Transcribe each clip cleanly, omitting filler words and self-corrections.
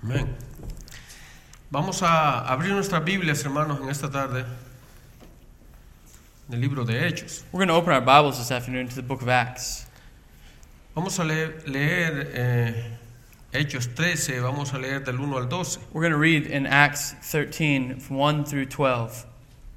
Amén. Vamos a abrir nuestras Biblias, hermanos, en esta tarde, en el libro de Hechos. We're going to open our Bibles this afternoon to the book of Acts. Vamos a leer Hechos 13, vamos a leer del 1 al 12. We're going to read in Acts 13 from 1 through 12.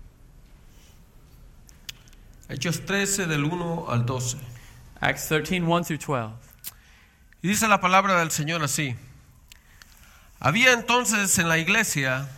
Hechos 13 del 1 al 12. Acts 13, 1 through 12. Y dice la palabra del Señor así. Había entonces en la iglesia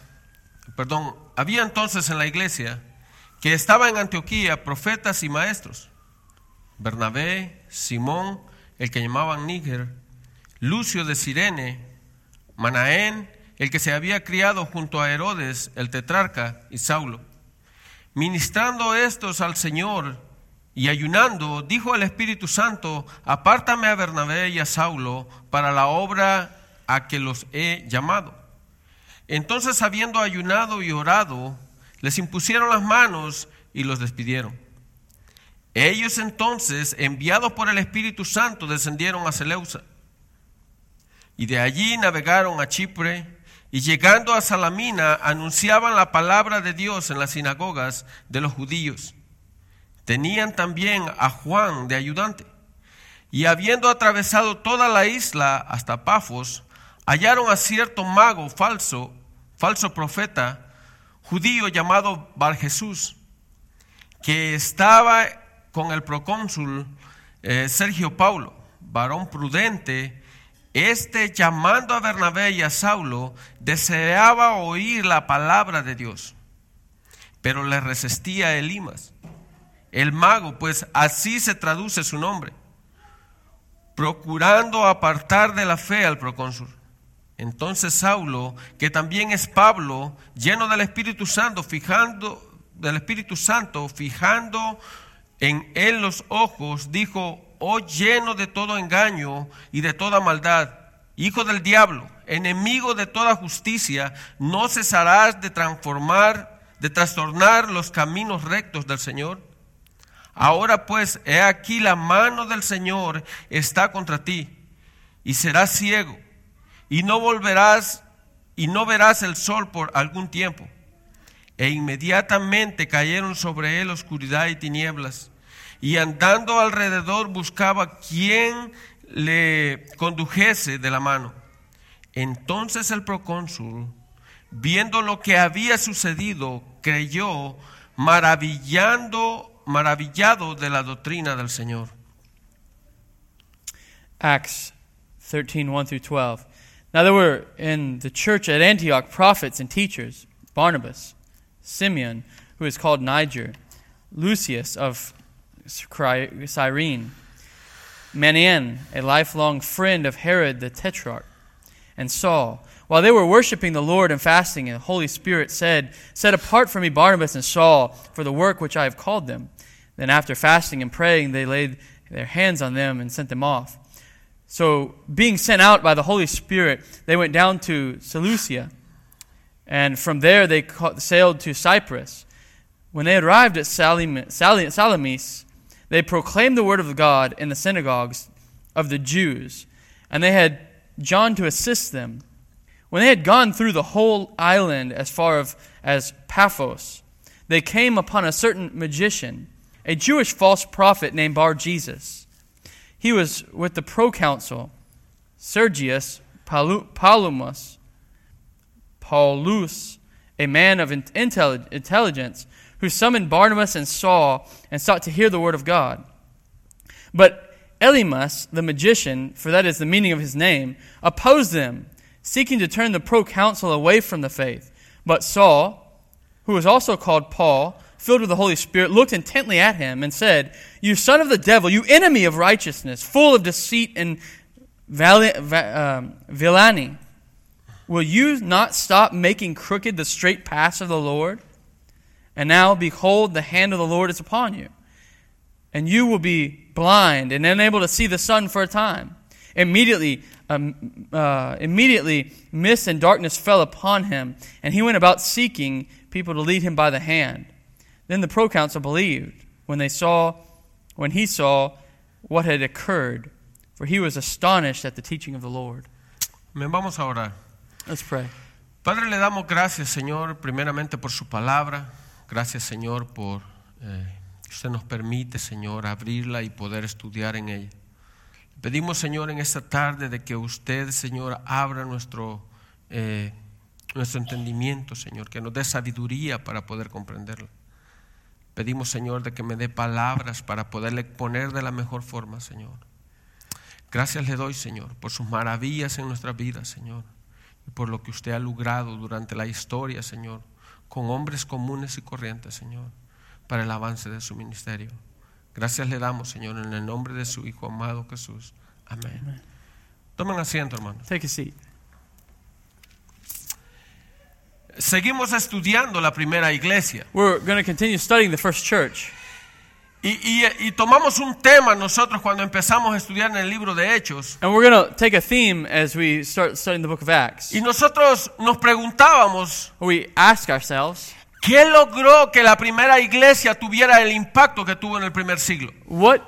que estaba en Antioquía profetas y maestros: Bernabé, Simón, el que llamaban Níger, Lucio de Cirene, Manaén, el que se había criado junto a Herodes, el tetrarca, y Saulo. Ministrando estos al Señor y ayunando, dijo el Espíritu Santo: apártame a Bernabé y a Saulo para la obra a que los he llamado. Entonces, habiendo ayunado y orado, les impusieron las manos y los despidieron. Ellos entonces, enviados por el Espíritu Santo, descendieron a Seleucia, y de allí navegaron a Chipre, y llegando a Salamina, anunciaban la palabra de Dios en las sinagogas de los judíos. Tenían también a Juan de ayudante, y habiendo atravesado toda la isla hasta Pafos, hallaron a cierto mago falso profeta, judío llamado Barjesús, que estaba con el procónsul Sergio Paulo, varón prudente. Este, llamando a Bernabé y a Saulo, deseaba oír la palabra de Dios, pero le resistía Elimas, el mago, pues así se traduce su nombre, procurando apartar de la fe al procónsul. Entonces Saulo, que también es Pablo, lleno del Espíritu Santo, fijando en él los ojos, dijo: oh, lleno de todo engaño y de toda maldad, hijo del diablo, enemigo de toda justicia, ¿no cesarás de trastornar los caminos rectos del Señor? Ahora pues, he aquí la mano del Señor está contra ti, y serás ciego, y no verás el sol por algún tiempo. E inmediatamente cayeron sobre él oscuridad y tinieblas, y andando alrededor buscaba quien le condujese de la mano. Entonces el procónsul, viendo lo que había sucedido, creyó, maravillado de la doctrina del Señor. Acts 13, 1 through 12. Now there were in the church at Antioch prophets and teachers: Barnabas, Simeon, who is called Niger, Lucius of Cyrene, Manaen, a lifelong friend of Herod the Tetrarch, and Saul. While they were worshiping the Lord and fasting, the Holy Spirit said, set apart for me Barnabas and Saul for the work which I have called them. Then after fasting and praying, they laid their hands on them and sent them off. So being sent out by the Holy Spirit, they went down to Seleucia, and from there they sailed to Cyprus. When they arrived at Salamis, they proclaimed the word of God in the synagogues of the Jews, and they had John to assist them. When they had gone through the whole island as far as Paphos, they came upon a certain magician, a Jewish false prophet named Bar-Jesus. He was with the proconsul Sergius Paulus, a man of intelligence, who summoned Barnabas and Saul and sought to hear the word of God. But Elymas, the magician, for that is the meaning of his name, opposed them, seeking to turn the proconsul away from the faith. But Saul, who was also called Paul, filled with the Holy Spirit, looked intently at him and said, you son of the devil, you enemy of righteousness, full of deceit and villainy, will you not stop making crooked the straight paths of the Lord? And now, behold, the hand of the Lord is upon you, and you will be blind and unable to see the sun for a time. Immediately, mist and darkness fell upon him, and he went about seeking people to lead him by the hand. Then the proconsul believed when he saw what had occurred, for he was astonished at the teaching of the Lord. Vamos a orar. Let's pray. Padre, le damos gracias, Señor, primeramente por su palabra. Gracias, Señor, por que usted nos permite, Señor, abrirla y poder estudiar en ella. Pedimos, Señor, en esta tarde de que usted, Señor, abra nuestro entendimiento, Señor, que nos dé sabiduría para poder comprenderla. Pedimos, Señor, de que me dé palabras para poderle exponer de la mejor forma, Señor. Gracias le doy, Señor, por sus maravillas en nuestras vidas, Señor, y por lo que usted ha logrado durante la historia, Señor, con hombres comunes y corrientes, Señor, para el avance de su ministerio. Gracias le damos, Señor, en el nombre de su Hijo amado Jesús. Amén. Amen. Tomen asiento, hermanos. Take a seat. Seguimos estudiando la primera iglesia. We're going to continue studying the first church. Y tomamos un tema nosotros cuando empezamos a estudiar en el libro de Hechos. And we're going to take a theme as we start studying the book of Acts. Y nosotros nos preguntábamos, We ask ourselves, ¿qué logró que la primera iglesia tuviera el impacto que tuvo en el primer siglo? what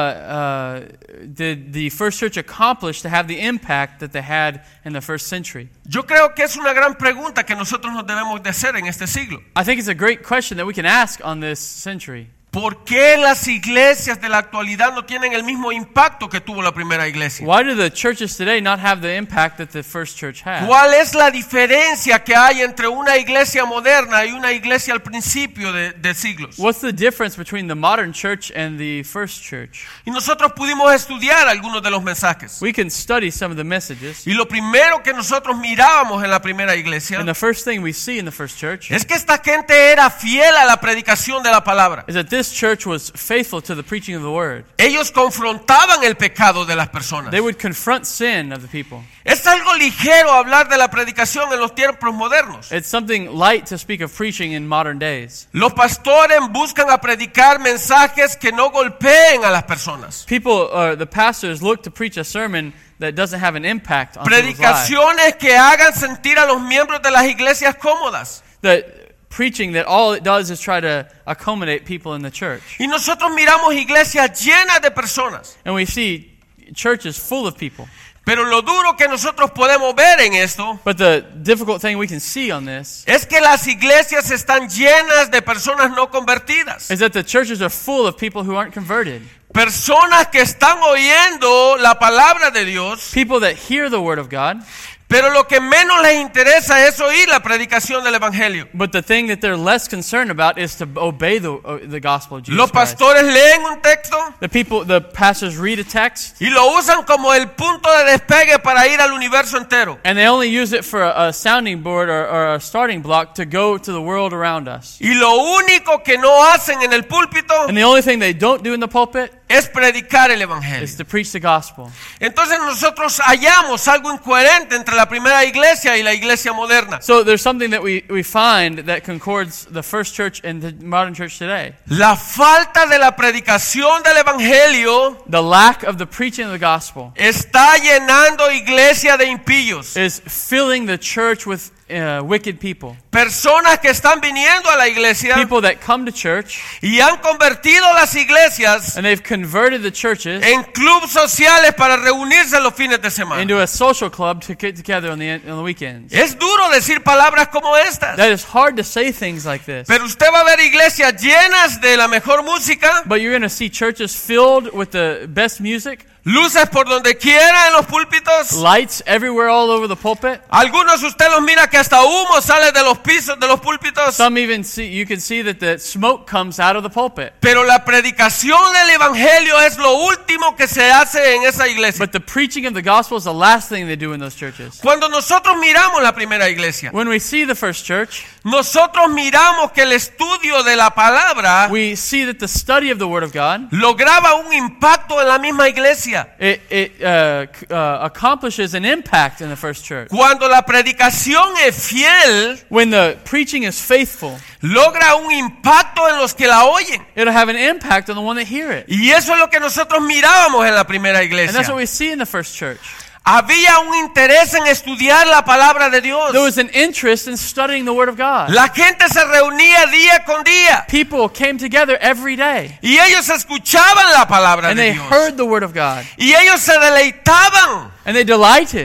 did the first church accomplish to have the impact that they had in the first century? Yo creo que es una gran pregunta que nosotros nos debemos de hacer en este siglo. I think it's a great question that we can ask on this century. ¿Por qué las iglesias de la actualidad no tienen el mismo impacto que tuvo la primera iglesia? Why do the churches today not have the impact that the first church had? ¿Cuál es la diferencia que hay entre una iglesia moderna y una iglesia al principio de siglos? What's the difference between the modern church and the first church? Y nosotros pudimos estudiar algunos de los mensajes. We can study some of the messages. Y lo primero que nosotros mirábamos en la primera iglesia And the first thing we see in the first church es que esta gente era fiel a la predicación de la palabra. is that this church was faithful to the preaching of the word. Ellos confrontaban el pecado de las personas. They would confront sin of the people. Es algo ligero hablar de la predicación en los tiempos modernos. It's something light to speak of preaching in modern days. Los pastores buscan a predicar mensajes que no golpeen a las personas. People, the pastors look to preach a sermon that doesn't have an impact on people's lives. Predicaciones que hagan sentir a los miembros de las iglesias cómodas. That preaching that all it does is try to accommodate people in the church. Y nosotros miramos iglesias llenas de personas. And we see churches full of people. Pero lo duro que nosotros podemos ver en esto But the difficult thing we can see on this es que las iglesias están llenas de personas no convertidas. is that the churches are full of people who aren't converted. Personas que están oyendo la palabra de Dios, People that hear the word of God, pero lo que menos les interesa es oír la predicación del evangelio. but the thing that they're less concerned about is to obey the gospel of Jesus Los Christ. pastores leen un texto The pastors read a text, y lo usan como el punto de despegue para ir al universo entero. and they only use it for a sounding board or a starting block to go to the world around us. Y lo único que no hacen en el púlpito And the only thing they don't do in the pulpit es predicar el is evangelio. to preach the gospel. Entonces nosotros hallamos algo incoherente entre la primera iglesia y la iglesia moderna. So there's something that we find that concords the first church and the modern church today. La falta de la predicación del evangelio The lack of the preaching of the gospel está llenando iglesia de impíos. is filling the church with wicked people. Personas que están viniendo a la iglesia People that come to church y han convertido las iglesias and they've converted the churches en clubes sociales para reunirse los fines de semana. into a social club to get together on the weekends. Es duro decir palabras como estas, That is hard to say things like this. pero usted va a ver iglesias llenas de la mejor música, But you're going to see churches filled with the best music, luces por donde quiera en los púlpitos. lights everywhere all over the pulpit. Algunos usted los mira que hasta humo sale de los pisos de los púlpitos. Some even you can see that the smoke comes out of the pulpit. Pero la predicación del evangelio es lo último que se hace en esa iglesia. But the preaching of the gospel is the last thing they do in those churches. Cuando nosotros miramos la primera iglesia, When we see the first church, nosotros miramos que el estudio de la palabra we see that the study of the Word of God, lograba un impacto en la misma iglesia. it accomplishes an impact in the first church. Cuando la predicación es fiel, When the preaching is faithful, logra un impacto en los que la oyen. it'll have an impact on the one that hear it. Y eso es lo que nosotros mirábamos en la primera And that's iglesia. what we see in the first church. Había un interés en estudiar la palabra de Dios. There was an interest in studying the Word of God. La gente se reunía día con día People came together every day, y ellos escuchaban la palabra and de they Dios. heard the Word of God, Y ellos se deleitaban and they delighted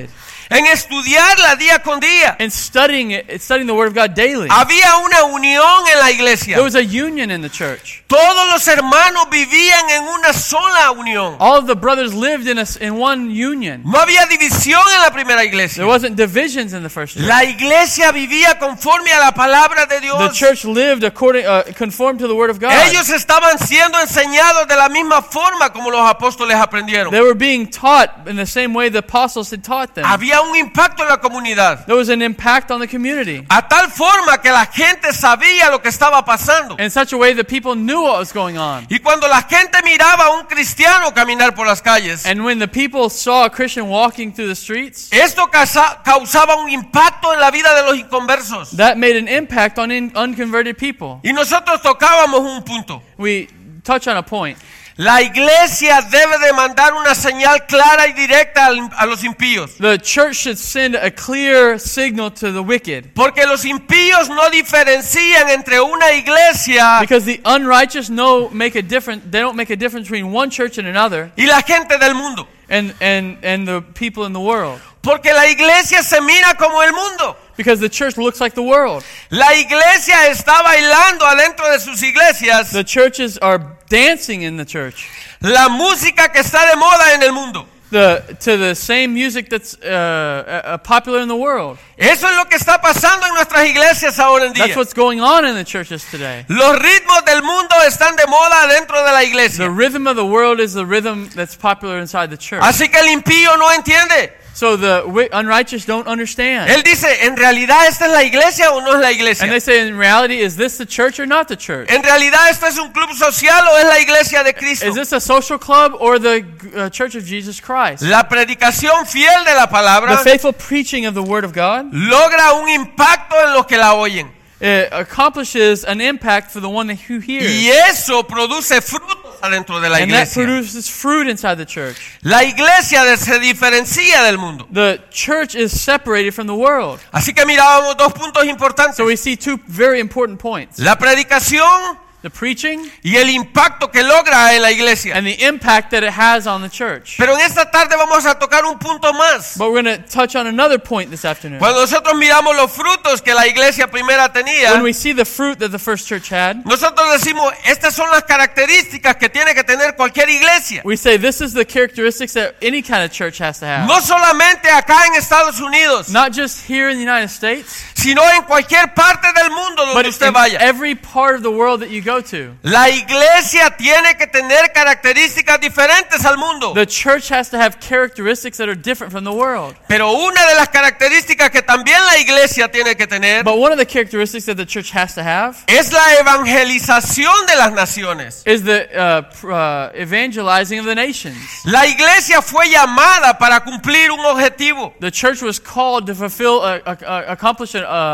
en estudiarla día con día. and studying the Word of God daily. Había una unión en la iglesia. There was a union in the church. Todos los hermanos vivían en una sola unión. All of the brothers lived in one union. No había división en la primera iglesia. There wasn't divisions in the first church. La iglesia vivía conforme a la palabra de The Dios. church lived conformed to the Word of God. Ellos estaban siendo enseñados de la misma forma como los apóstoles aprendieron. They were being taught in the same way the apostles had taught them. Había un impacto en la comunidad. There was an impact on the community A tal forma que la gente sabía lo que estaba pasando. in such a way that people knew what was going on. Y cuando la gente miraba a un cristiano caminar por las calles, And when the people saw a Christian walking through the streets, esto causaba un impacto en la vida de los inconversos. that made an impact on unconverted people. Y nosotros tocábamos un punto. We touch on a point. La iglesia debe de mandar una señal clara y directa a los impíos. The church should send a clear signal to the wicked, Porque los impíos no diferencian entre una iglesia because the unrighteous don't make a difference between one church and another, y la gente del mundo. and the people in the world. Porque la iglesia se mira como el mundo. Because the church looks like the world. La iglesia está bailando adentro de sus iglesias The churches are dancing in the church la música que está de moda en el mundo. to the same music that's popular in the world. Eso es lo que está pasando en nuestras iglesias ahora en día. That's what's going on in the churches today. Los ritmos del mundo están de moda dentro de la The iglesia. rhythm of the world is the rhythm that's popular inside the church. Así que el impío no entiende. So the unrighteous don't understand. Él dice, ¿en realidad esta es la iglesia o no es la And iglesia? they say, in reality, is this the church or not the church? ¿En realidad esto es un club social o es la iglesia de Cristo? Is this a social club or the church of Jesus Christ? La predicación fiel de la The palabra faithful preaching of the Word of God logra un impacto en los que la oyen. accomplishes an impact for the one who hears. Y eso produce frutos adentro de la And that iglesia. produces fruit inside the church. La iglesia se diferencia del mundo. The church is separated from the world. Así que mirábamos dos puntos importantes. So we see two very important points. La predicación The preaching y el impacto que logra en la iglesia. and the impact that it has on the church. Pero en esta tarde vamos a tocar un punto más. But we're going to touch on another point this afternoon. Cuando nosotros miramos los frutos que la iglesia primera tenía, When we see the fruit that the first church had, nosotros decimos, estas son las características que tiene que tener cualquier iglesia. we say this is the characteristics that any kind of church has to have. No solamente acá en Estados Unidos, Not just here in the United States, sino en cualquier parte del mundo but donde usted in vaya. every part of the world that you go to. La iglesia tiene que tener características diferentes al mundo. The church has to have characteristics that are different from the world. Pero una de las características que también la iglesia tiene que tener But one of the characteristics that the church has to have es la evangelización de las naciones. is the evangelizing of the nations. La iglesia fue llamada para cumplir un objetivo. The church was called to fulfill, accomplish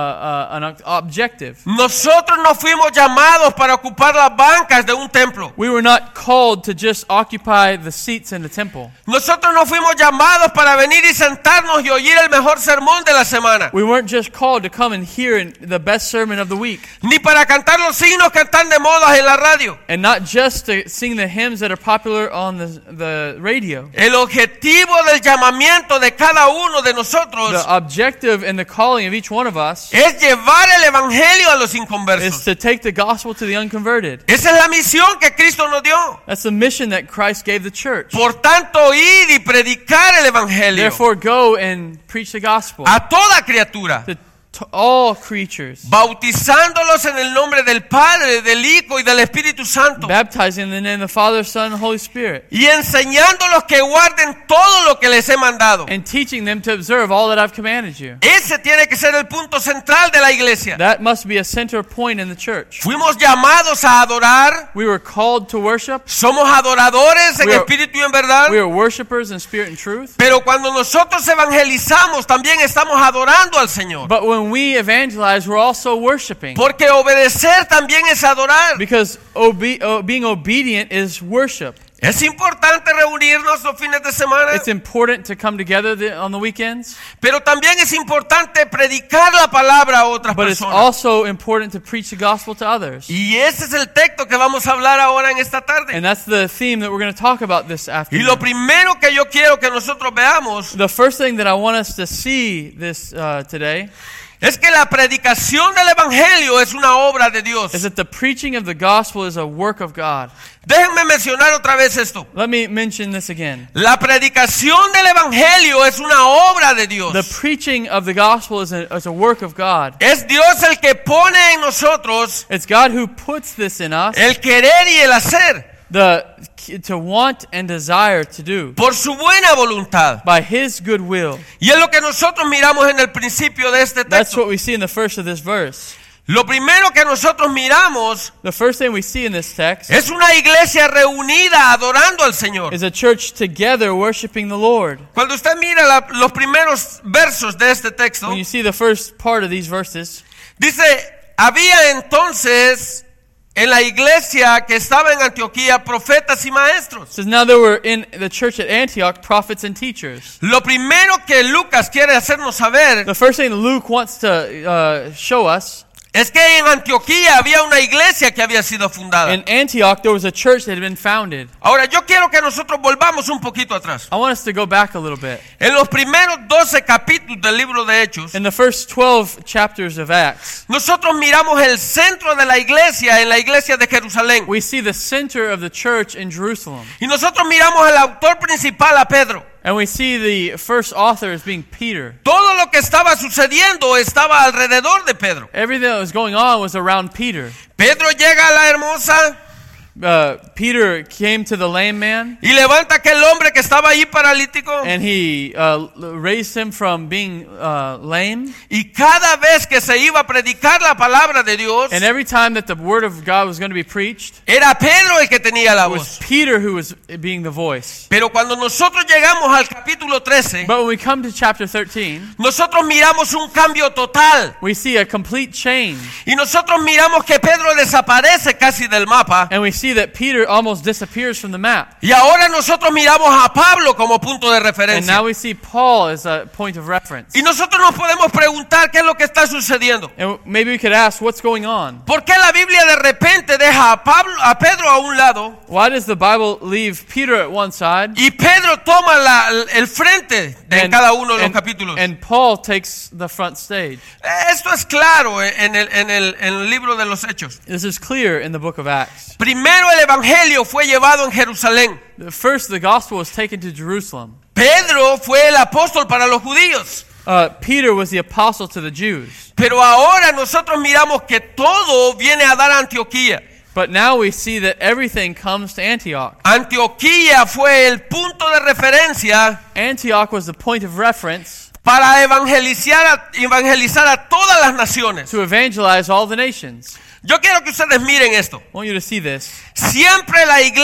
an objective. Nosotros no fuimos llamados para ocupar las bancas de un templo. We were not called to just occupy the seats in the temple. Nosotros no fuimos llamados para venir y sentarnos y oír el mejor sermón de la semana. We weren't just called to come and hear the best sermon of the week. Ni para cantar los signos que están de moda en la radio. And not just to sing the hymns that are popular on the radio. El objetivo del llamamiento de cada uno de nosotros The objective and the calling of each one of us es llevar el evangelio a los is inconversos. to take the gospel to the unconverted. Esa es la misión que Cristo nos dio. That's the mission that Christ gave the church. Por tanto, ir y predicar el evangelio Therefore, go and preach the gospel a toda criatura, to all creatures, bautizándolos en el nombre del Padre, del Hijo y del Espíritu Santo, baptizing in the name of the Father, Son, and Holy Spirit, y enseñándolos que guarden todo lo que les he mandado. and teaching them to observe all that I've commanded you. Ese tiene que ser el punto central de la iglesia. That must be a center point in the church. Fuimos llamados a adorar. We were called to worship. Somos adoradores en We are- espíritu y en verdad. We are worshipers in spirit and truth. Pero cuando nosotros evangelizamos, también estamos adorando al Señor. But when we evangelize, we're also worshiping. Porque obedecer también es adorar. Because being obedient is worship. Es importante reunirnos los fines de semana, It's important to come together on the weekends, pero también es importante predicar la palabra a otras but it's personas. also important to preach the gospel to others. Y ese es el texto que vamos a hablar ahora en esta tarde. And that's the theme that we're going to talk about this Y afternoon. lo primero que yo quiero que nosotros veamos The first thing that I want us to see this today es que la predicación del evangelio es una obra de Dios. is that the preaching of the gospel is a work of God. Déjenme mencionar otra vez esto. Let me mention this again. La predicación del evangelio es una obra de Dios. The preaching of the gospel is a work of God. Es Dios el que pone en nosotros It's God who puts this in us, el querer y el hacer to want and desire to do por su buena voluntad. by His good will. Y es lo que nosotros miramos en el principio de este That's texto. what we see in the first of this verse. Lo primero que nosotros miramos The first thing we see in this text es una iglesia reunida adorando al Señor. is a church together worshiping the Lord. Cuando usted mira los primeros versos de este texto, When you see the first part of these verses, dice, había entonces en la iglesia que estaba en Antioquía profetas y it maestros. says, now there were in the church at Antioch prophets and teachers. Lo primero que Lucas quiere hacernos saber The first thing Luke wants to show us, es que en Antioquía había una iglesia que había sido fundada. in Antioch there was a church that had been founded. Ahora, yo quiero que nosotros volvamos un poquito atrás. I want us to go back a little bit. En los primeros 12 capítulos del libro de Hechos, In the first 12 chapters of Acts, nosotros miramos el centro de la iglesia en la iglesia de Jerusalén. we see the center of the church in Jerusalem. Y nosotros miramos al autor principal, a Pedro. And we see the first author as being Peter. Todo lo que estaba sucediendo estaba alrededor de Pedro. Everything that was going on was around Peter. Pedro llega a la hermosa Peter came to the lame man, y levanta aquel hombre que estaba ahí paralítico. and he raised him from being lame. Y cada vez que se iba a predicar la palabra de Dios, And every time that the word of God was going to be preached, era Pedro el que tenía la it was voz. Peter who was being the voice. Pero cuando nosotros llegamos al capítulo 13, But when we come to chapter 13, nosotros miramos un cambio total. we see a complete change. Y nosotros miramos que Pedro desaparece casi del mapa. And we see that Peter almost disappears from the map. Y ahora nosotros miramos a Pablo como punto de And referencia. now we see Paul as a point of reference. Y nosotros nos podemos preguntar qué es lo que está sucediendo. And maybe we could ask, what's going on? ¿Por qué la Biblia de repente deja a Pedro a un lado Why does the Bible leave Peter at one side y Pedro toma el frente de cada uno de los capítulos? and Paul takes the front stage? Esto es claro en el libro de los Hechos. This is clear in the book of Acts. Primero el evangelio fue llevado en Jerusalén. First, the gospel was taken to Jerusalem. Pedro fue el apóstol para los judíos. Peter was the apostle to the Jews. Pero ahora nosotros miramos que todo viene a dar a Antioquía. But now we see that everything comes to Antioch. Antioquía fue el punto de referencia Antioch was the point of reference para evangelizar a todas las naciones. to evangelize all the nations. Yo quiero que ustedes miren esto. I want you to see this. Siempre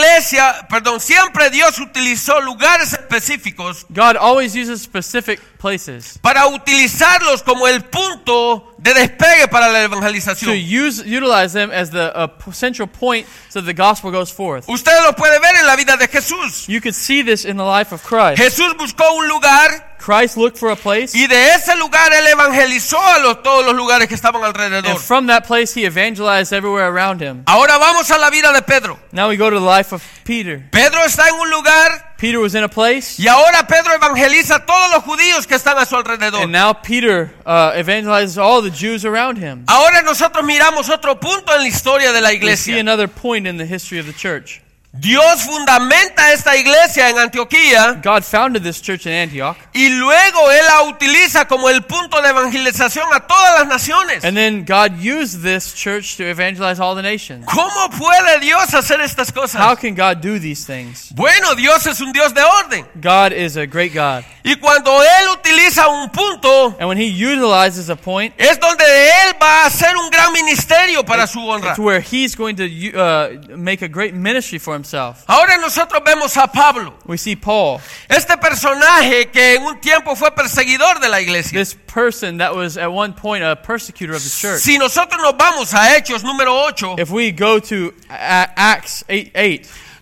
Dios utilizó lugares específicos God always uses specific places para utilizarlos como el punto de despegue para la to evangelización. utilize them as the central point so the gospel goes forth. Usted lo puede ver en la vida de Jesús. You could see this in the life of Christ. Jesús buscó un lugar Christ looked for a place, y de ese lugar él evangelizó a todos los lugares que estaban alrededor. and from that place he evangelized everywhere around him. Ahora vamos a la vida de Pedro. Now we go to the life of Peter. Pedro está en un lugar Peter was in a place, y ahora Pedro evangeliza a todos los judíos que están a su alrededor. and now Peter evangelizes all the Jews around him. Ahora nosotros miramos otro punto en la historia de la We see iglesia. another point in the history of the church. Dios fundamenta esta iglesia en Antioquía God founded this church in Antioch, y luego Él la utiliza como el punto de evangelización a todas las naciones. and then God used this church to evangelize all the nations. ¿Cómo puede Dios hacer estas How cosas? can God do these things? Bueno, Dios es un Dios de orden. God is a great God. Y cuando Él utiliza un punto, And when he utilizes a point, es donde Él va a hacer un gran ministerio para su honra. it's where he's going to make a great ministry for himself. Ahora nosotros vemos a Pablo, We see Paul, este personaje que en un tiempo fue perseguidor de la iglesia. this person that was at one point a persecutor of the church. Si nosotros nos vamos a Hechos número 8, If we go to Acts 8:8,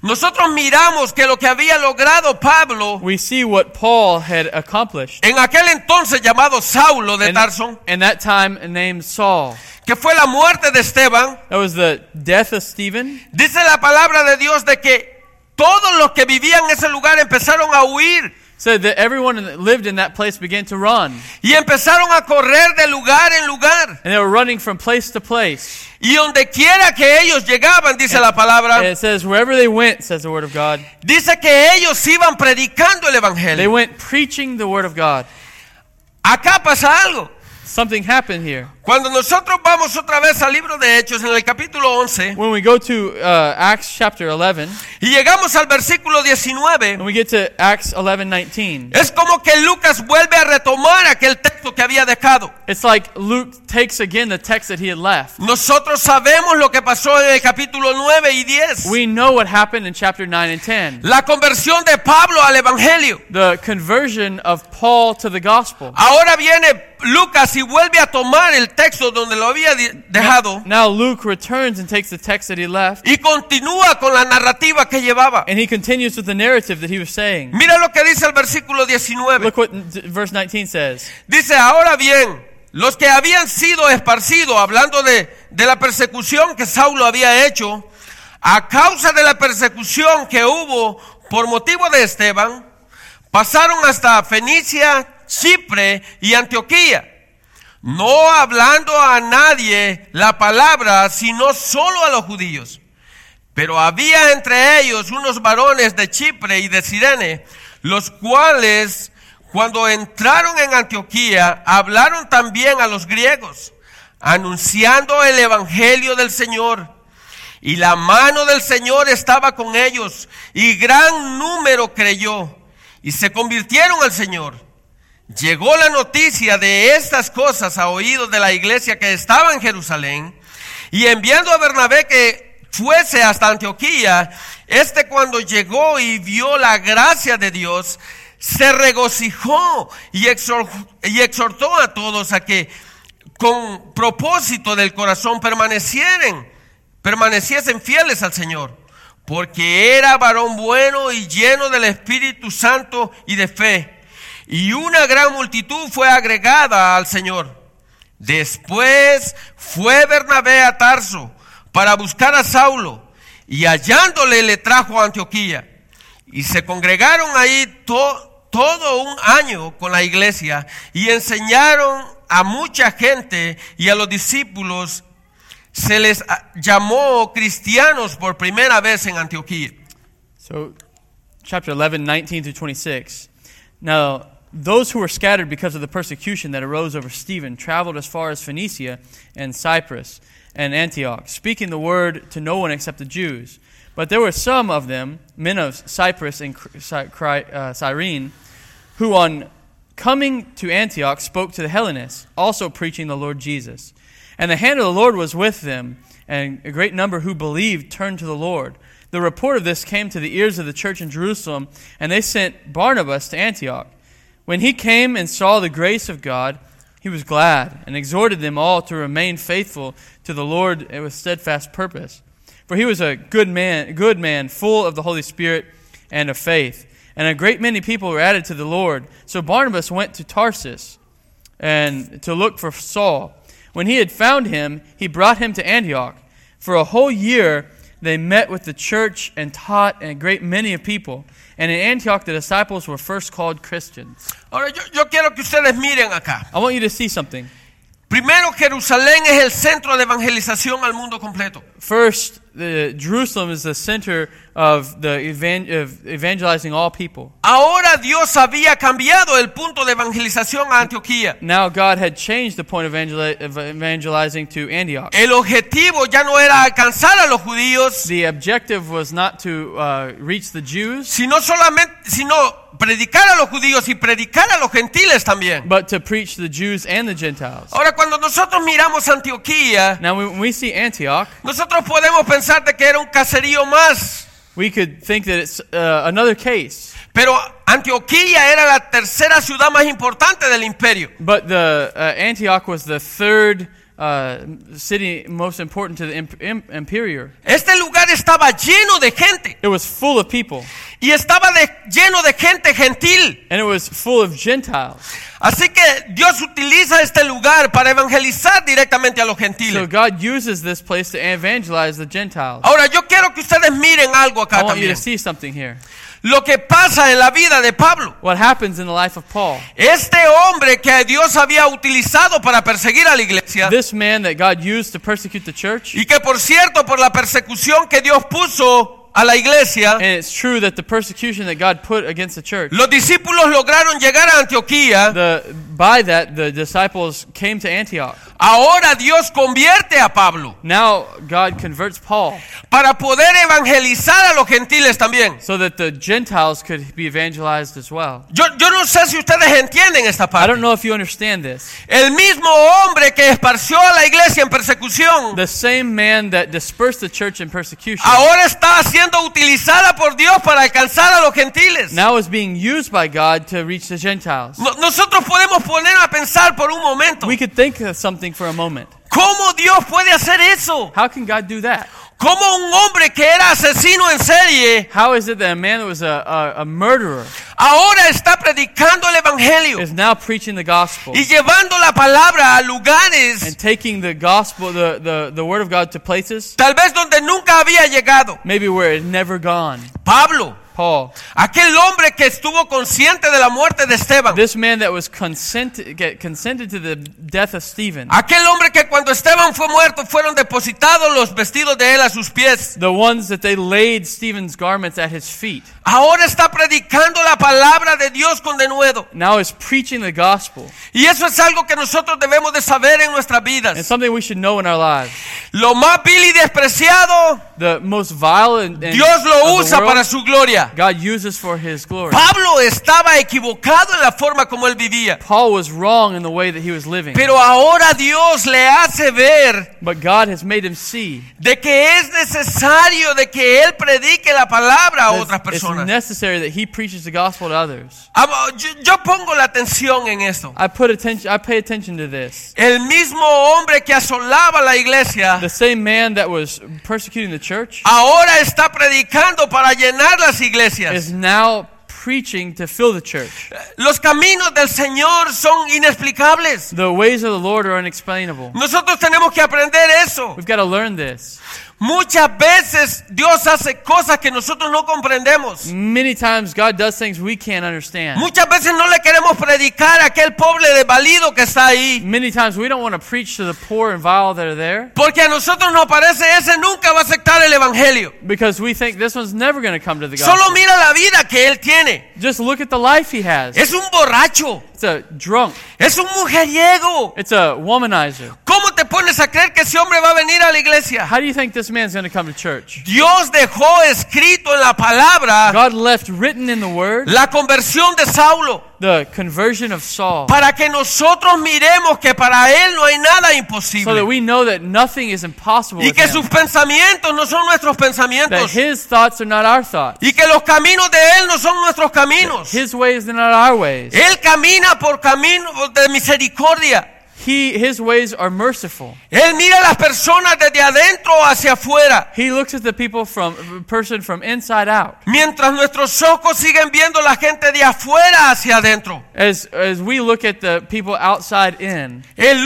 nosotros miramos que lo que había logrado Pablo we see what Paul had accomplished. en aquel entonces llamado Saulo de Tarso, In that time named Saul. que fue la muerte de Esteban, That was the death of Stephen. dice la palabra de Dios de que todos los que vivían en ese lugar empezaron a huir Said that everyone that lived in that place began to run. y empezaron a correr de lugar en lugar. And they were running from place to place. Y donde quiera que ellos llegaban, dice la And palabra, it says, wherever they went, says the word of God, dice que ellos iban predicando el they evangelio. went preaching the word of God. Acá pasa algo. Something happened here. Cuando nosotros vamos otra vez al libro de Hechos, en el capítulo 11, When we go to Acts chapter 11, y llegamos al versículo 19, when we get to Acts 11:19, es como que Lucas vuelve a retomar aquel texto que había dejado. it's like Luke takes again the text that he had left. Nosotros sabemos lo que pasó en el capítulo 9 y 10. We know what happened in chapter 9 and 10. La conversión de Pablo al evangelio. The conversion of Paul to the gospel. Ahora viene Lucas y vuelve a tomar el texto donde lo había dejado Now Luke returns and takes the text that he left, y continúa con la narrativa que llevaba. and he continues with the narrative that he was saying. Mira lo que dice el versículo 19. Look what verse 19 says. Dice, ahora bien, los que habían sido esparcidos, hablando de la persecución que Saulo había hecho, a causa de la persecución que hubo por motivo de Esteban, pasaron hasta Fenicia, Chipre y Antioquía, no hablando a nadie la palabra, sino solo a los judíos. Pero había entre ellos unos varones de Chipre y de Cirene, los cuales, cuando entraron en Antioquía, hablaron también a los griegos, anunciando el evangelio del Señor. Y la mano del Señor estaba con ellos, y gran número creyó, y se convirtieron al Señor. Llegó la noticia de estas cosas a oídos de la iglesia que estaba en Jerusalén, y enviando a Bernabé que fuese hasta Antioquía, cuando llegó y vio la gracia de Dios, se regocijó y exhortó a todos a que con propósito del corazón permaneciesen fieles al Señor, porque era varón bueno y lleno del Espíritu Santo y de fe. Y una gran multitud fue agregada al Señor. Después fue Bernabé a Tarso para buscar a Saulo, y hallándole le trajo a Antioquía. Y se congregaron ahí todo un año con la iglesia, y enseñaron a mucha gente, y a los discípulos se les llamó cristianos por primera vez en Antioquía. So, chapter 11, 19 through 26. Now, those who were scattered because of the persecution that arose over Stephen traveled as far as Phoenicia and Cyprus and Antioch, speaking the word to no one except the Jews. But there were some of them, men of Cyprus and Cyrene, who on coming to Antioch spoke to the Hellenists, also preaching the Lord Jesus. And the hand of the Lord was with them, and a great number who believed turned to the Lord. The report of this came to the ears of the church in Jerusalem, and they sent Barnabas to Antioch. When he came and saw the grace of God, he was glad, and exhorted them all to remain faithful to the Lord with steadfast purpose. For he was a good man, full of the Holy Spirit and of faith. And a great many people were added to the Lord. So Barnabas went to Tarsus and to look for Saul. When he had found him, he brought him to Antioch. For a whole year they met with the church and taught a great many of people. And in Antioch the disciples were first called Christians. Ahora yo quiero que ustedes miren acá. I want you to see something. Primero, Jerusalén es el centro de evangelización al mundo completo. First, Jerusalem is the center of evangelizing all people. Ahora Dios había cambiado el punto de evangelización a Antioquía. Now God had changed the point of evangelizing to Antioch. El objetivo ya no era alcanzar a los judíos, The objective was not to reach the Jews, sino predicar a los judíos y predicar a los gentiles también. but to preach the Jews and the Gentiles. Ahora, cuando nosotros miramos Antioquía, Now when we see Antioch, nosotros podemos pensar de que era un caserío más. we could think that it's another case. Pero Antioquía era la tercera ciudad más importante del imperio. But the Antioch was the third city most important to the imperial. Este lugar estaba lleno de gente. It was full of people, Y estaba lleno de gente gentil. and it was full of Gentiles. Así que Dios utiliza este lugar para evangelizar directamente a los So gentiles. God uses this place to evangelize the Gentiles. Ahora, yo quiero que ustedes miren algo I acá want you también. to see something here. Lo que pasa en la vida de Pablo. What happens in the life of Paul? Este hombre que Dios había utilizado para perseguir a la iglesia. This man that God used to persecute the church. Y que por cierto, por la persecución que Dios puso a la iglesia, And it's true that the persecution that God put against the church, los discípulos lograron llegar a Antioquía. by that the disciples came to Antioch. Ahora Dios convierte a Pablo Now God converts Paul para poder evangelizar a los gentiles también. so that the Gentiles could be evangelized as well. Yo no sé si ustedes entienden esta I parte. don't know if you understand this. El mismo hombre que esparció a la iglesia en persecución, The same man that dispersed the church in persecution ahora está siendo utilizada por Dios para alcanzar a los gentiles. now is being used by God to reach the Gentiles. Nosotros podemos poner a pensar por un momento, We could think of something for a moment. ¿cómo Dios puede hacer eso? How can God do that? ¿Cómo un hombre que era asesino en serie How is it that a man that was a murderer ahora está predicando el evangelio is now preaching the gospel y llevando la palabra a lugares and taking the gospel, the word of God to places tal vez donde nunca había llegado? maybe where it had never gone? Pablo, Paul, aquel hombre que estuvo consciente de la muerte de Esteban, this man that was consented to the death of Stephen, aquel hombre que cuando Esteban fue muerto fueron depositados los vestidos de él a sus pies, the ones that they laid Stephen's garments at his feet, ahora está predicando la palabra de Dios con denuedo. now is preaching the gospel. Y eso es algo que nosotros debemos de saber en nuestras And vidas. something we should know in our lives. Lo más vil y despreciado, The most vile and Dios lo of the usa world, para su gloria. God uses for his glory. Pablo estaba equivocado en la forma como él vivía, Paul was wrong in the way that he was living. pero ahora Dios le hace ver But God has made him see de que es necesario de que él predique la palabra a that otras it's personas. necessary that he preaches the gospel to others. Yo pongo la atención en esto. I pay attention to this. El mismo hombre que asolaba la iglesia The same man that was persecuting the church ahora está predicando para llenar las iglesias. is now preaching to fill the church. Los caminos del Señor son inexplicables. The ways of the Lord are unexplainable. Nosotros tenemos que aprender eso. We've got to learn this. Muchas veces Dios hace cosas que nosotros no comprendemos. Many times God does things we can't understand. Muchas veces no le queremos predicar a aquel pobre desvalido que está ahí. Many times we don't want to preach to the poor and vile that are there Porque a nosotros nos parece ese nunca va a aceptar el evangelio. because we think this one's never going to come to the Solo gospel. mira la vida que él tiene. Just look at the life he has. Es un borracho. It's a drunk. Es un mujeriego. It's a womanizer. ¿Cómo te pones a creer que ese hombre va a venir a la iglesia? How do you think this man's going to come to church? Dios dejó escrito en la palabra God left written in the word la conversión de Saulo the conversion of Saul para que nosotros miremos que para él no hay nada so that imposible we know that nothing is impossible y with que him. sus pensamientos no son nuestros That pensamientos his thoughts are not our thoughts. y que los caminos de él no son nuestros caminos. His ways are not our ways. Él camina por caminos de misericordia. His ways are merciful. Él mira a las personas desde adentro hacia afuera, He looks at the people from inside out. mientras nuestros ojos siguen viendo la gente de afuera hacia adentro. As we look at the people outside in,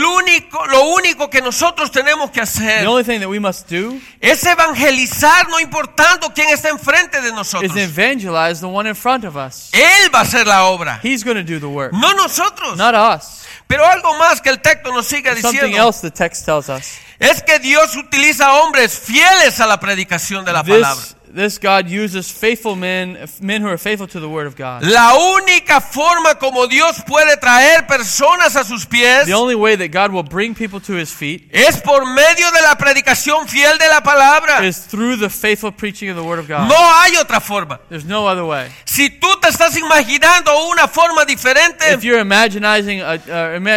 Lo único que nosotros tenemos que the hacer only thing that we must do es evangelizar, no importando quién está enfrente de is nosotros. evangelize the one in front of us. Él va a hacer la obra, He's going to do the work, no nosotros. not us. Pero algo más que el texto nos sigue Something diciendo else the text tells us. es que Dios utiliza hombres fieles a la predicación de la palabra. This God uses faithful men who are faithful to the word of God. La única forma como Dios puede traer personas a sus pies The only way that God will bring people to his feet es por medio de la predicación fiel de la palabra. is through the faithful preaching of the word of God. No hay otra forma. There's no other way. Si tú te estás imaginando una forma diferente, If you're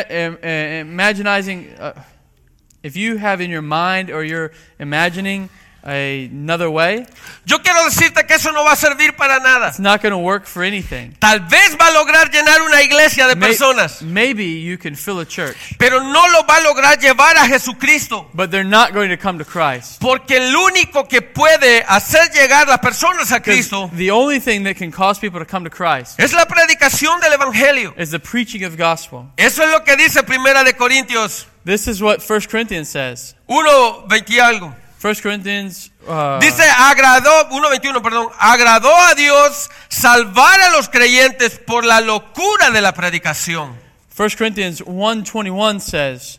if you have in your mind or you're imagining another way, yo quiero decirte que eso no va a servir para nada. it's not going to work for anything. Tal vez va a lograr llenar una iglesia de personas, Maybe you can fill a church, pero no lo va a lograr llevar a Jesucristo. but they're not going to come to Christ. Porque el único que puede hacer llegar las personas a 'Cause Cristo the only thing that can cause people to come to Christ es la predicación del Evangelio. is the preaching of the gospel. Eso es lo que dice Primera de Corintios This is what 1 Corinthians says. 1:20 y algo. 1 Corinthians Dice, agradó, 1:21, perdón, agradó a Dios salvar a los creyentes por la locura de la predicación. 1 Corinthians 1:21 says,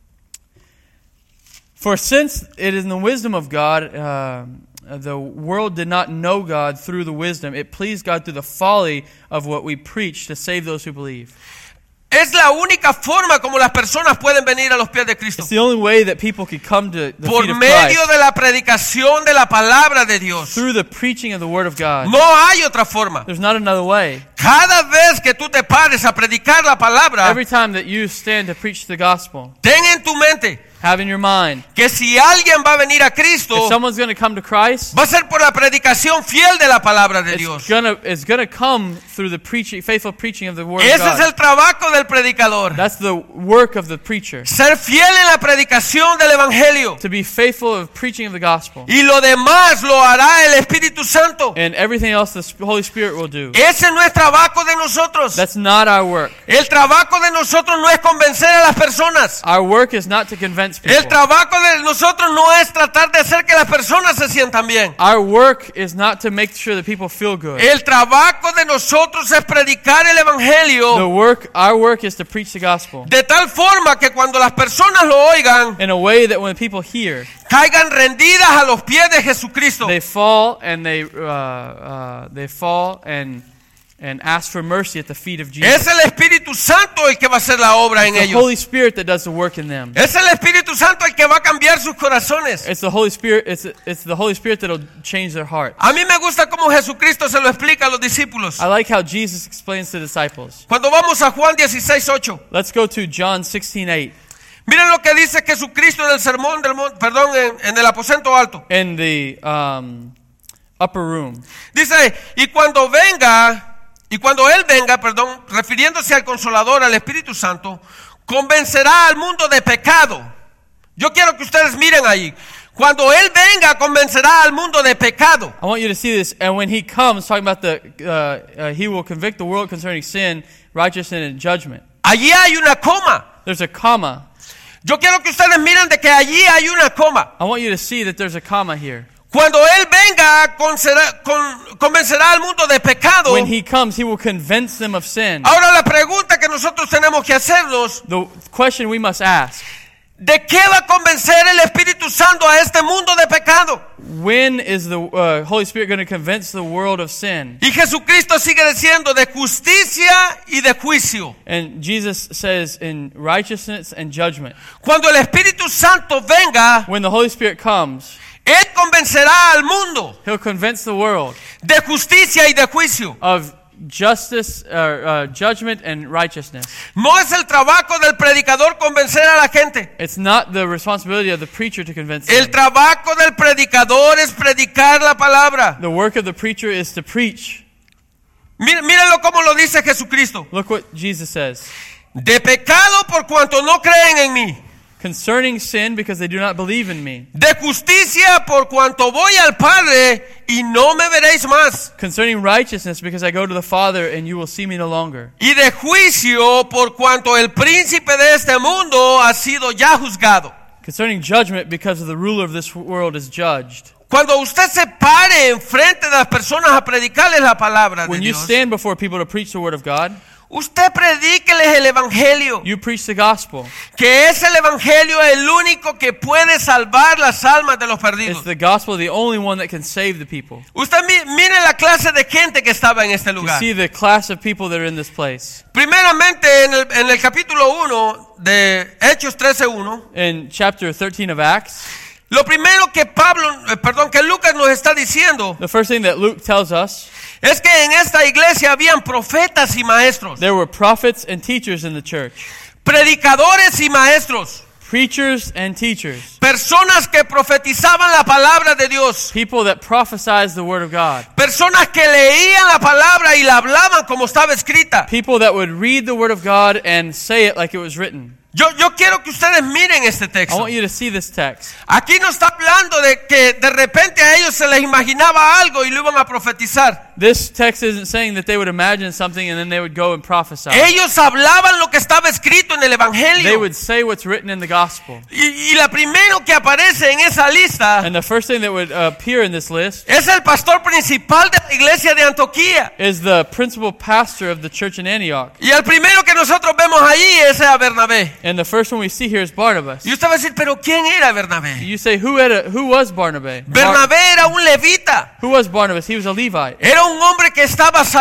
"For since it is in the wisdom of God, the world did not know God through the wisdom. It pleased God through the folly of what we preach to save those who believe." Es la única forma como las personas pueden venir a los pies de Cristo. It's the only way that people could come to the Por feet of medio Christ, de la predicación de la palabra de Dios. through the preaching of the Word of God. No hay otra forma. There's not another way. Cada vez que tú te pares a predicar la palabra, Every time that you stand to preach the gospel, ten en tu mente have in your mind, que si alguien va a venir a Cristo, if someone's going to come to Christ, va a ser por la predicación fiel de la palabra de Dios. it's gonna come through the preaching, faithful preaching of the Word of Ese God. es el trabajo del predicador. That's the work of the preacher, Ser fiel en la predicación del Evangelio. to be faithful of preaching of the gospel. Y lo demás lo hará el Espíritu Santo. And everything else the Holy Spirit will do. Ese no es trabajo de nosotros. That's not our work. El trabajo de nosotros no es convencer a las personas. Our work is not to convince El people. trabajo de nosotros no es tratar de hacer que las personas se sientan bien. Our work is not to make sure that people feel good. El trabajo de nosotros es predicar el Evangelio Our work is to preach the gospel de tal forma que cuando las personas lo oigan, in a way that when people hear, caigan rendidas a los pies de Jesucristo. they fall and and ask for mercy at the feet of Jesus. Es el Espíritu Santo el que va a hacer la obra en It's the ellos. Holy Spirit that does the work in them. Es el Espíritu Santo el que va a cambiar sus corazones. It's the Holy Spirit. It's the Holy Spirit that'll change their heart. A mí me gusta cómo Jesucristo se lo explica a los discípulos. I like how Jesus explains to the disciples. Cuando vamos a Juan 16:8, Let's go to John 16:8. miren lo que dice Jesucristo en el sermón del monte, en el aposento alto. In the upper room. Dice, y cuando Él venga, refiriéndose al Consolador, al Espíritu Santo, convencerá al mundo de pecado. Yo quiero que ustedes miren ahí. Cuando Él venga, convencerá al mundo de pecado. I want you to see this. And when He comes, talking about He will convict the world concerning sin, righteousness, and judgment. Allí hay una coma. There's a comma. Yo quiero que ustedes miren de que allí hay una coma. I want you to see that there's a comma here. Cuando Él venga, convencerá al mundo de pecado. When He comes, He will convince them of sin. Ahora la pregunta que nosotros tenemos que hacernos, The question we must ask, ¿de qué va a convencer el Espíritu Santo a este mundo de pecado? when is the Holy Spirit going to convince the world of sin? Y Jesucristo sigue diciendo de justicia y de juicio. And Jesus says in righteousness and judgment. Cuando el Espíritu Santo venga, When the Holy Spirit comes, Él convencerá al mundo He'll convince the world de justicia y de juicio. of justice, judgment, and righteousness. No es el trabajo del predicador convencer a la gente. It's not the responsibility of the preacher to convince El them. trabajo del predicador es predicar la palabra. The work of the preacher is to preach. Mírenlo como lo dice Jesucristo. Look what Jesus says. De pecado por cuanto no creen en mí. Concerning sin, because they do not believe in me. De justicia por cuanto voy al Padre y no me veréis más. Concerning righteousness, because I go to the Father and you will see me no longer. Y de juicio por cuanto el príncipe de este mundo ha sido ya juzgado. Concerning judgment, because the ruler of this world is judged. Cuando usted se pare enfrente de las personas a predicarles la palabra de When you Dios, stand before people to preach the word of God, usted predíqueles el evangelio, you preach the gospel. que es el evangelio el único que puede salvar las almas de los It's perdidos. the gospel, the only one that can save the people. Usted mire la clase de gente que estaba en este You lugar. see the class of people that are in this place. Primeramente en el capítulo 1 de Hechos 13:1, In chapter 13 of Acts, lo primero que que Lucas nos está diciendo the first thing that Luke tells us, es que en esta iglesia habían profetas y maestros, there were prophets and teachers in the church. predicadores y maestros. Preachers and teachers. Personas que profetizaban la palabra de Dios. People that prophesize the word of God. Personas que leían la palabra y la hablaban como estaba escrita. People that would read the word of God and say it like it was written. Yo quiero que ustedes miren este I texto. want you to see this text. Aquí no está hablando de que de repente a ellos se les imaginaba algo y lo iban a profetizar. This text isn't saying that they would imagine something and then they would go and prophesy. Ellos hablaban lo que estaba escrito en el They Evangelio. would say what's written in the gospel. Y la primero que aparece en esa lista And the first thing that would appear in this list es el pastor principal de la iglesia de Antioquía. is the principal pastor of the church in Antioch. Y el primero que nosotros vemos ahí es a Bernabé. And the first one we see here is Barnabas. Y usted va a decir, pero ¿quién era Bernabé? You say, who was Barnabas? Bernabé era un levita. Who was Barnabas? He was a Levite. Era un hombre que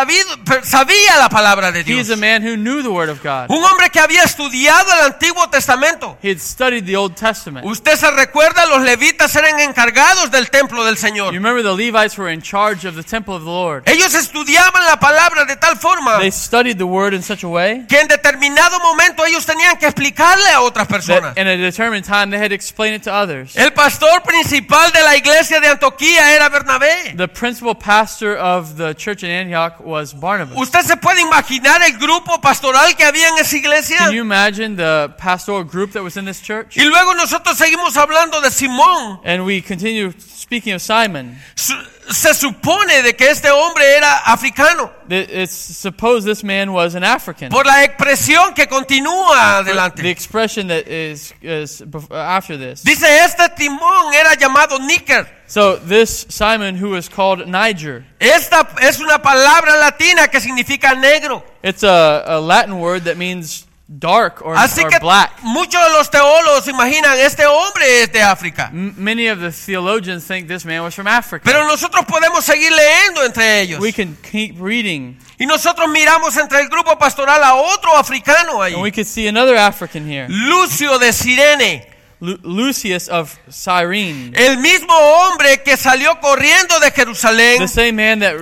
sabía la palabra de He is Dios. a man who knew the word of God. Un hombre que había estudiado el Antiguo Testamento. He had studied the Old Testament. Usted se recuerda, los levitas eran encargados del templo del You Señor. remember the Levites were in charge of the temple of the Lord. Ellos estudiaban la palabra de tal forma They studied the word in such a way que en determinado momento ellos tenían que explicarle a otras personas. that in a determined time they had to explain it to others. El pastor principal de la iglesia de Antioquía era Bernabé. The principal pastor of the church in Antioch was Barnabas. ¿Usted se puede imaginar el grupo pastoral que había en esa iglesia? Can you imagine the pastoral group that was in this church? Y luego nosotros seguimos hablando de Simón. And we continue speaking of Simon. Se supone de que este hombre era africano. It's supposed this man was an African. Por la expresión que continúa The adelante. expression that is after this. Dice, este timón era llamado Níger. So this Simon, who was called Niger, Esta es una palabra latina que significa negro. it's a Latin word that means dark or Así que black. muchos de los teólogos imaginan, este hombre es de África. Many of the theologians think this man was from Africa. Pero nosotros podemos seguir leyendo entre ellos. We can keep reading, Y nosotros miramos entre el grupo pastoral a otro africano ahí. and we could see another African here, Lucio de Cirene. Lucius of Cyrene, El mismo hombre que salió corriendo de Jerusalén the same man that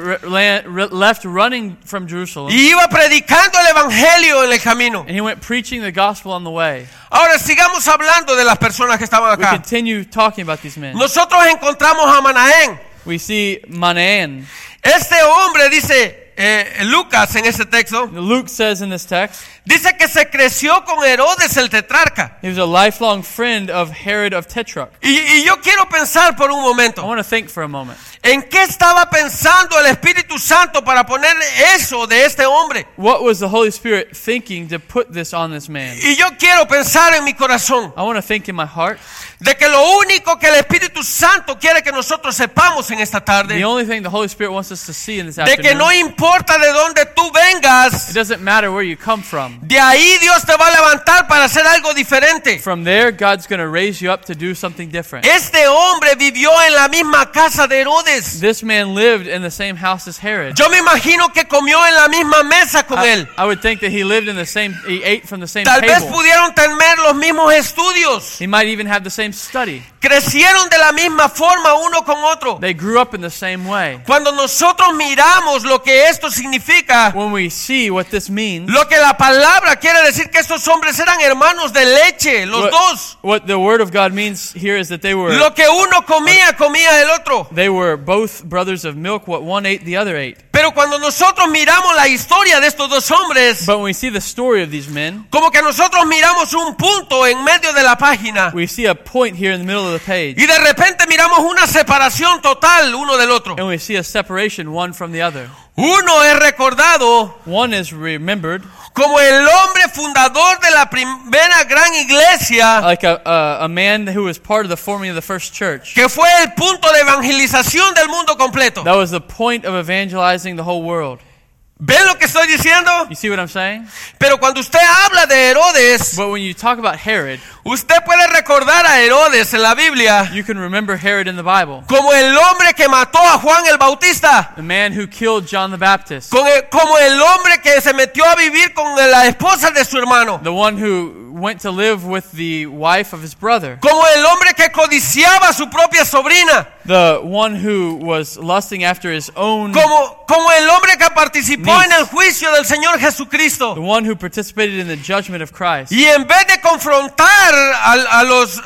left running from Jerusalem, y iba predicando el evangelio en el camino. and he went preaching the gospel on the way. Ahora sigamos hablando de las personas que estaban We acá. continue talking about these men. Nosotros encontramos a Manaén. We see Manaen. Este hombre dice Lucas en ese texto, Luke says in this text, dice que se creció con Herodes el tetrarca. he was a lifelong friend of Herod of Tetrarch. Y yo quiero pensar por un I momento, want to think for a moment. ¿en qué estaba pensando el Espíritu Santo para poner eso de este hombre? What was the Holy Spirit thinking to put this on this man? Y yo quiero pensar en mi corazón I want to think in my heart. de que lo único que el Espíritu Santo quiere que nosotros sepamos en esta The tarde, only thing the Holy Spirit wants us to see in this de que afternoon, no importa de dónde tú vengas, it doesn't matter where you come from. de ahí Dios te va a levantar para hacer algo diferente. From there, God's going to raise you up to do something different. Este hombre vivió en la misma casa de Herodes. This man lived in the same house as Herod. Yo me imagino que comió en la misma mesa con él. I would think that he lived in the same, he ate from the same Tal vez table. pudieron tener los mismos estudios. He might even have the same study. Crecieron de la misma forma uno con otro. They grew up in the same way. Cuando nosotros miramos lo que esto significa, When we see what this means, lo que la palabra quiere decir que estos hombres eran hermanos de leche, los dos. what the word of God means here is that they were Lo que uno comía, comía el otro. both brothers of milk. What one ate, the other ate. Pero cuando nosotros miramos la historia de estos dos hombres, But when we see the story of these men, como que nosotros miramos un punto en medio de la página we see a point here in the middle of the page, y de repente miramos una separación total uno del otro. and we see a separation one from the other. Uno es recordado One is remembered como el hombre fundador de la primera gran iglesia, like a man who was part of the forming of the first church. que fue el punto de evangelización del mundo completo. That was the point of evangelizing the whole world. ¿Ven lo que estoy diciendo? You see what I'm saying? Pero cuando usted habla de Herodes, But when you talk about Herod, usted puede recordar a Herodes en la Biblia you can remember Herod in the Bible, como el hombre que mató a Juan el Bautista, the man who killed John the Baptist, como el hombre que se metió a vivir con la esposa de su hermano, the one who went to live with the wife of his brother, como el hombre que codiciaba a su propia sobrina, The one who was lusting after his own, como el hombre que participó Needs. en el juicio del Señor Jesucristo. the one who participated in the judgment of Christ. Y en vez de confrontar a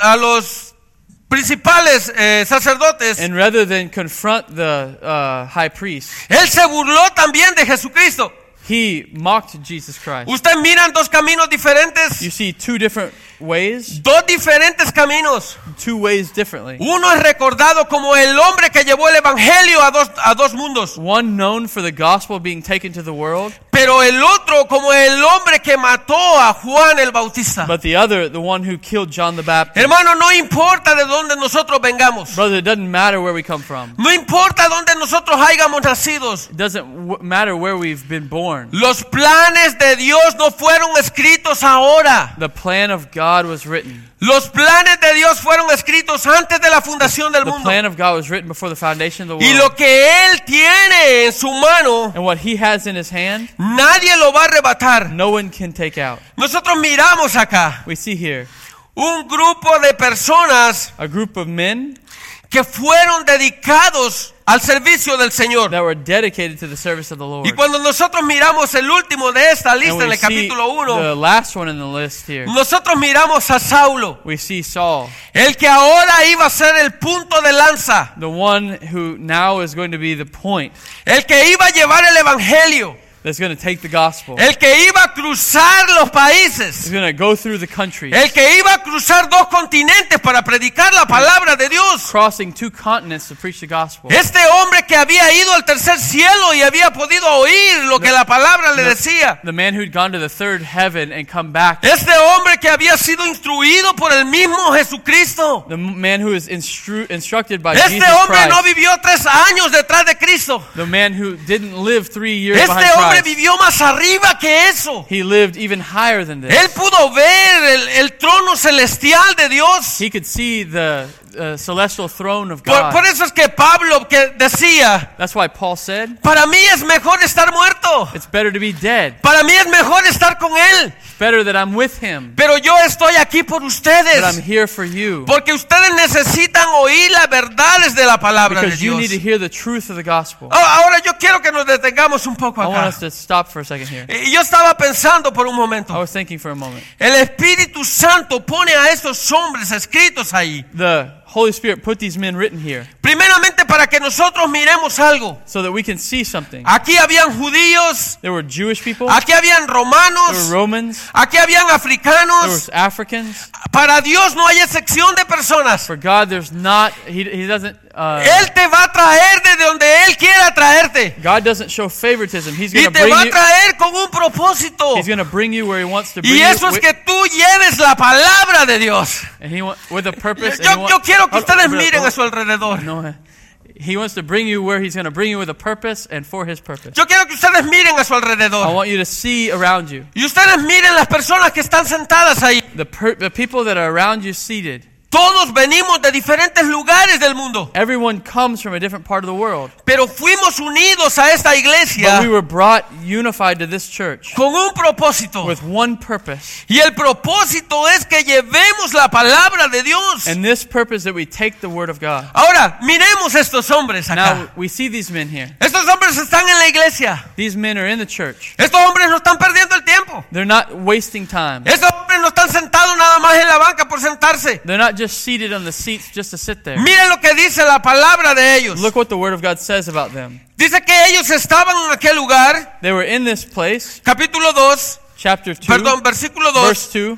los principales sacerdotes, And rather than confront the high priest, él se burló también de Jesucristo. he mocked Jesus Christ. Ustedes miran dos caminos diferentes, You see two different ways, dos diferentes caminos. two ways differently. Uno es recordado como el hombre que llevó el evangelio a dos mundos, One known for the gospel being taken to the world, pero el otro como el hombre que mató a Juan el Bautista. but the other, the one who killed John the Baptist. Hermano, no importa de dónde nosotros vengamos, Brother, it doesn't matter where we come from. no importa dónde nosotros hayamos nacido, It doesn't matter where we've been born. los planes de Dios no fueron escritos ahora. The plan of God was written. Los planes de Dios fueron escritos antes de la fundación del The mundo. plan of God was written before the foundation of the Y world. lo que Él tiene en su mano, And what he has in his hand, nadie lo va a arrebatar. no one can take out. Nosotros miramos acá We see here un grupo de personas a group of men que fueron dedicados al servicio del Señor. that were dedicated to the service of the Lord. Y cuando nosotros miramos el último de esta And lista en we el see capítulo 1, the last one in the list here. nosotros miramos a Saulo, We see Saul, el que ahora iba a ser el punto de lanza, the one who now is going to be the point el que iba a llevar el evangelio, that's going to take the gospel. el que iba a cruzar los He's países, going to go through the country, el que iba a cruzar dos continentes para predicar la palabra de Dios. crossing 2 continents to preach the gospel. Este hombre que había ido al tercer cielo y había podido oír lo que la palabra le decía. The man who'd gone to the third heaven and come back. Este hombre que había sido instruido por el mismo Jesucristo. The man who is instructed by Este Jesus hombre no Christ. vivió 3 años detrás de Cristo. The man who didn't live 3 years Este behind hombre Christ. vivió más arriba que eso. He lived even higher than this. Él pudo ver el trono celestial de Dios. He could see the celestial throne of Por God. eso es que Pablo que decía, That's why Paul said, para mí es mejor estar muerto. it's better to be dead. Para mí es mejor estar con Él. It's better that I'm with him. Pero yo estoy aquí por But I'm ustedes. here for you. Porque ustedes necesitan oír las verdades de la palabra de Because you Dios. need to hear the truth of the gospel. Ahora yo quiero que nos detengamos un poco I want acá. us to stop for a second here. Y yo estaba pensando por un I momento. was thinking for a moment. El Espíritu Santo pone a estos hombres escritos ahí. The Holy Spirit put these men written here Primeramente para que nosotros miremos algo. so that we can see something. Aquí habían judíos, There were Jewish people, aquí habían there were romanos, Romans, aquí habían there africanos. were Africans. Para Dios no hay excepción de personas. For God, there's not, He doesn't, Él te va a traer desde donde Él quiera traerte. God doesn't show favoritism. He's Y going to te bring va a you, traer con un propósito. He's going to bring you where He wants to bring Y eso you. es que tú lleves la palabra de Dios. And He with a purpose. and Yo quiero que ustedes miren a su no, alrededor. no, He wants to bring you where He's going to bring you with a purpose and for His purpose. Yo quiero que ustedes miren a su I alrededor. want you to see around you. Y ustedes miren las personas que están sentadas ahí. The people that are around you seated. Todos venimos de diferentes lugares del mundo. Everyone comes from a different part of the world. Pero fuimos unidos a esta But we iglesia were brought unified to this church con un propósito. with one purpose. Y el propósito es que llevemos la palabra de Dios. And this purpose that we take the word of God. Ahora, miremos estos hombres Now acá. we see these men here. Estos hombres están en la iglesia. These men are in the church. Estos hombres no están perdiendo el tiempo. They're not wasting time. Estos hombres no están sentados nada más en la banca por sentarse. They're not just seated on the seats just to sit there. Miren lo que dice la palabra de ellos. Look what the word of God says about them. Dice que ellos estaban en aquel lugar, They were in this place, capítulo 2, chapter 2, versículo 2, verse 2,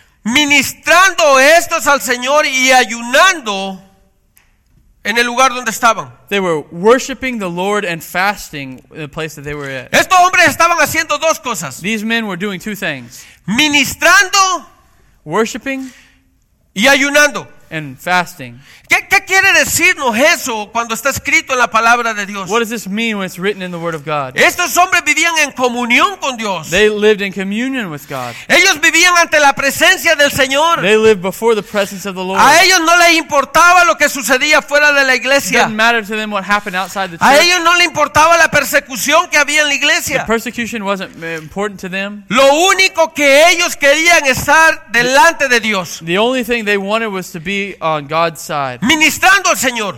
ministrando estos al Señor y ayunando en el lugar donde estaban. they were worshiping the Lord and fasting in the place that they were at. Estos hombres estaban haciendo dos cosas: These men were doing 2 things. ministrando Worshiping y ayunando. and fasting. ¿Qué quiere decirnos eso cuando está escrito en la palabra de Dios? What does this mean when it's written in the Word of God? Estos hombres vivían en comunión con Dios. They lived in communion with God. Ellos vivían ante la presencia del Señor. They lived before the presence of the Lord. A ellos no les importaba lo que sucedía fuera de la It iglesia. didn't matter to them what happened outside the A church. ellos no les importaba la persecución que había en la The iglesia. persecution wasn't important to them. Lo único que ellos querían estar delante de Dios, The only thing they wanted was to be on God's side, ministrando al Señor.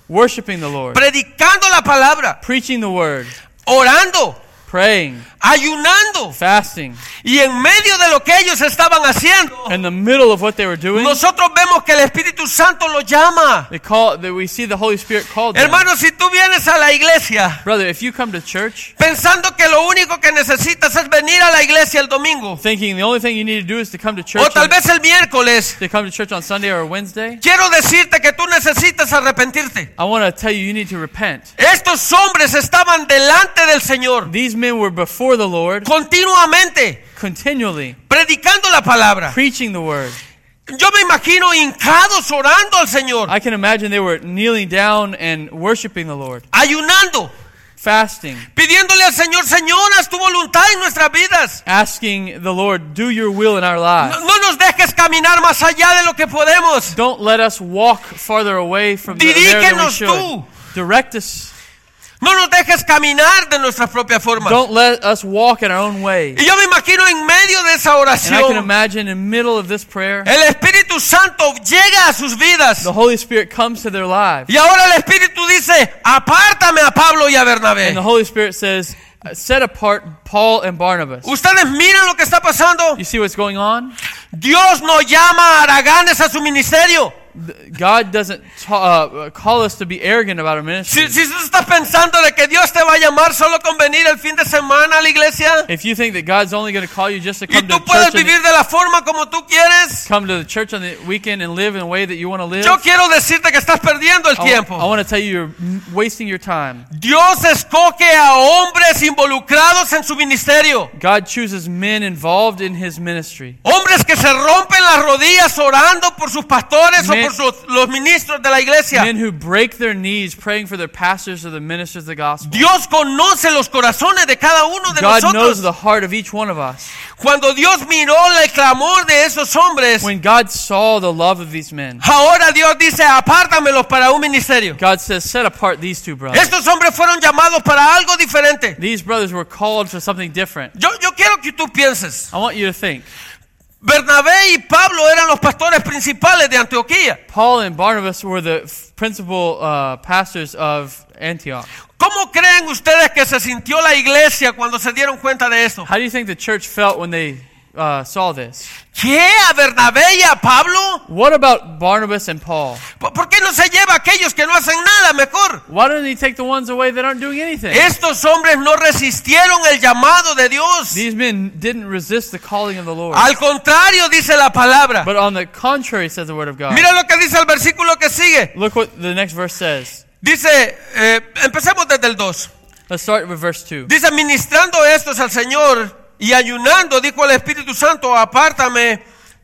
worshiping the Lord, predicando la palabra, preaching the word, orando, praying, ayunando. fasting. Y en medio de lo que ellos estaban haciendo, In the middle of what they were doing, nosotros vemos que el Espíritu Santo los llama. we see the Holy Spirit called them. Hermano, si tú vienes a la iglesia Brother, if you come to church pensando que lo único que necesitas es venir a la iglesia el domingo, thinking the only thing you need to do is to come to o church, tal vez el miércoles, on Sunday or Wednesday, quiero decirte que tú necesitas arrepentirte. I want to tell you, you need to repent. Estos hombres estaban delante del Señor These men were before the Lord continuamente, continually, predicando la palabra. preaching the word. Yo me imagino hincados orando al Señor, I can imagine they were kneeling down and worshiping the Lord, ayunando, fasting, pidiéndole al Señor, Señor, haz tu voluntad en nuestras vidas. asking the Lord, do your will in our lives. No nos dejes caminar más allá de lo que podemos. Don't let us walk farther away from there than we Dirígenos should. tú. Direct us. No nos dejes caminar de nuestras propias formas. Don't let us walk in our own way. Y yo me imagino en medio de esa And I can oración, imagine in the middle of this prayer, el Espíritu Santo llega a sus vidas. the Holy Spirit comes to their lives. Y ahora el Espíritu dice, apártame a Pablo y a Bernabé. And the Holy Spirit says, set apart Paul and Barnabas. Ustedes miran lo que está pasando. You see what's going on? Dios no llama a haraganes a su ministerio. God doesn't call us to be arrogant about our ministry. Si tú estás pensando de que Dios te va a llamar solo con venir el fin de semana a la iglesia, If you think that God's only going to call you just to y come to tú puedes church on vivir de la forma como tú quieres, the weekend and live in a way that you want to live, yo quiero decirte que estás perdiendo el I tiempo. want to tell you you're wasting your time. Dios escoge a hombres involucrados en su ministerio. God chooses men involved in his ministry. Hombres que se rompen las rodillas orando por sus pastores Men- o por los ministros de la iglesia. Men who break their knees praying for their pastors or the ministers of the gospel. Dios conoce los corazones de cada uno de God knows nosotros. the heart of each one of us. Cuando Dios miró el clamor de esos hombres, When God saw the love of these men, ahora Dios dice, apártamelos para un ministerio. God says, set apart these two brothers. Estos hombres fueron llamados para algo diferente. These brothers were called for something different. Yo quiero que tú pienses. I want you to think. Bernabé y Pablo eran los pastores principales de Antioquía. Paul and Barnabas were the principal pastors of Antioch. ¿Cómo creen ustedes que se sintió la iglesia cuando se dieron cuenta de eso? How do you think the church felt when they saw this? ¿Qué? ¿A Bernabé y a Pablo? What about Barnabas and Paul? ¿Por qué no se lleva a aquellos que no hacen nada mejor? Why don't he take the ones away that aren't doing anything? Estos hombres no resistieron el llamado de Dios. These men didn't resist the calling of the Lord. Al contrario, dice la palabra. But on the contrary, says the word of God. Mira lo que dice el versículo que sigue. Look what the next verse says. Dice, empecemos desde el 2. Let's start with verse 2. Dice, ministrando estos al Señor y ayunando, dijo el Espíritu Santo, apártame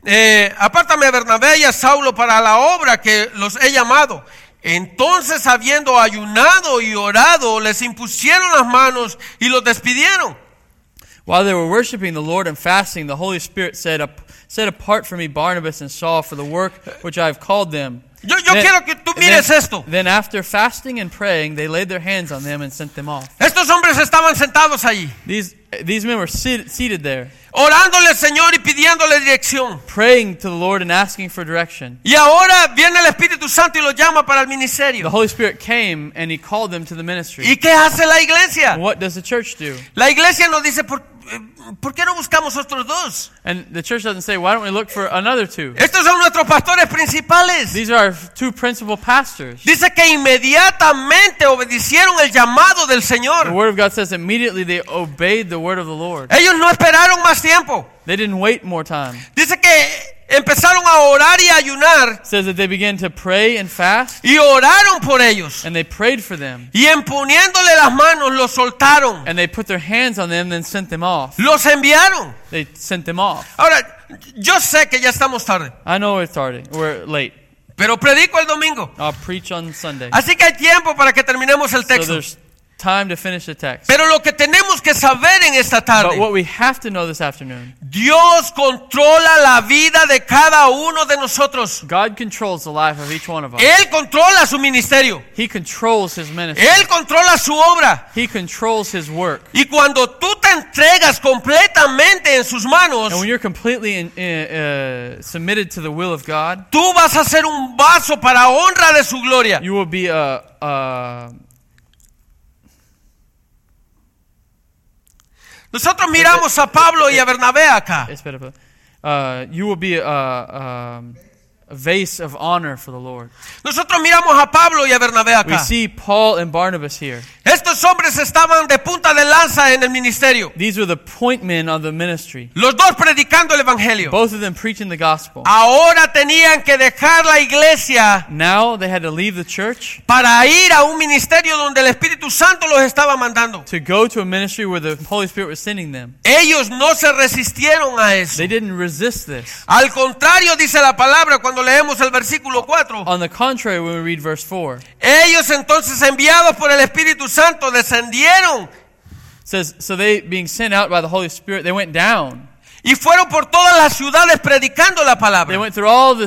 a Bernabé y a Saulo para la obra que los he llamado. Entonces, habiendo ayunado y orado, les impusieron las manos y los despidieron. While they were worshiping the Lord and fasting, the Holy Spirit said, set apart for me Barnabas and Saul for the work which I have called them. Yo quiero que tú mires esto. Then after fasting and praying, they laid their hands on them and sent them off. Estos hombres estaban sentados allí, These men were seated there, orándole al Señor y pidiéndole dirección. praying to the Lord and asking for direction. Y ahora viene el Espíritu Santo y los llama para el The ministerio. Holy Spirit came and he called them to the ministry. ¿Y qué hace la iglesia? And what does the church do? La iglesia nos dice, ¿por qué no buscamos otros dos? And the church doesn't say, why don't we look for another two? Estos son nuestros pastores principales. These are our two principal pastors. Dice que inmediatamente obedecieron el llamado del The Señor. word of God says immediately they obeyed the word of the Lord. Ellos no esperaron más tiempo. They didn't wait more time. Dice que empezaron a orar y a ayunar It says that they began to pray and fast, y oraron por ellos. and they prayed for them. Y imponiéndole las manos los soltaron. And they put their hands on them and sent them off. Los enviaron. They sent them off. Ahora, yo sé que ya estamos tarde, I know we're late. pero predico el domingo. I'll preach on Sunday. Así que hay tiempo para que terminemos el So texto. there's time to finish the text. Pero lo que tenemos que saber en esta But tarde, what we have to know this afternoon, Dios controla la vida de cada uno de nosotros. God controls the life of each one of us. Él controla su ministerio. He controls His ministry. Él controla su obra. He controls His work. Y cuando tú te entregas completamente en sus manos, And when you're completely submitted to the will of God, tú vas a ser un vaso para honra de su gloria. you will be Nosotros miramos a Pablo y a Bernabé acá. you will be a vase of honor for the Lord. Nosotros miramos a Pablo y a Bernabé We acá. see Paul and Barnabas here. Estos hombres estaban de punta de lanza en el ministerio. These were the point men of the ministry. Los dos predicando el evangelio. Both of them preaching the gospel. Ahora tenían que dejar la iglesia Now they had to leave the church para ir a un ministerio donde el Espíritu Santo los estaba mandando. to go to a ministry where the Holy Spirit was sending them. Ellos no se resistieron a eso. They didn't resist this. Al contrario, dice la palabra cuando leemos el versículo 4. On the contrary, when we read verse 4, Ellos entonces, enviados por el Espíritu Santo, descendieron it says, so they, being sent out by the Holy Spirit, they went down. y fueron por todas las ciudades predicando la They palabra. went through all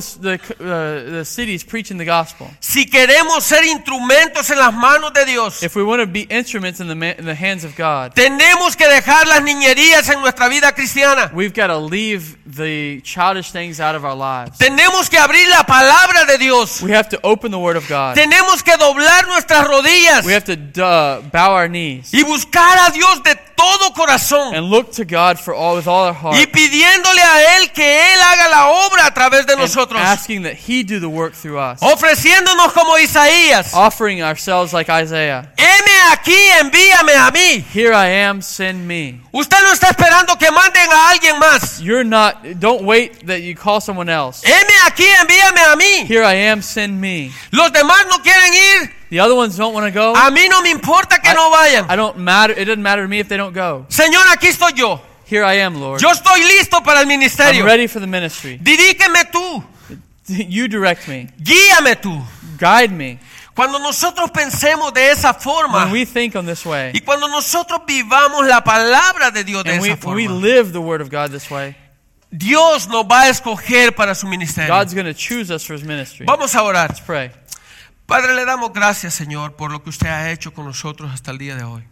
the cities preaching the gospel. Si queremos ser instrumentos en las manos de Dios, If we want to be instruments in the hands of God, tenemos que dejar las niñerías en nuestra vida cristiana. we've got to leave the childish things out of our lives. Tenemos que abrir la palabra de Dios. We have to open the Word of God. Tenemos que doblar nuestras rodillas We have to bow our knees y buscar a Dios de todo corazón and look to God with all our heart, y pidiéndole a Él que Él haga la obra a través de and nosotros, asking that He do the work through us, ofreciéndonos como Isaías: offering ourselves like Isaiah. heme aquí, envíame a mí. Here I am, send me. Usted no está esperando que manden a alguien más. Don't wait that you call someone else. Heme aquí, envíame a mí. Here I am, send me. Los demás no quieren ir. The other ones don't want to go. A mí no me importa que no vayan. It doesn't matter to me if they don't go. Señor, aquí estoy yo. Here I am, Lord. Yo estoy listo para el I'm ministerio. ready for the ministry. Dirígeme tú. You direct me. Guíame tú. Guide me. Cuando nosotros pensemos de esa forma When we think on this way, y cuando nosotros vivamos la palabra de Dios de and esa when we forma, live the Word of God this way, Dios nos va a escoger para su ministerio. God's going to choose us for His ministry. Vamos a orar. Let's pray. Padre, le damos gracias, Señor, por lo que usted ha hecho con nosotros hasta el día de hoy.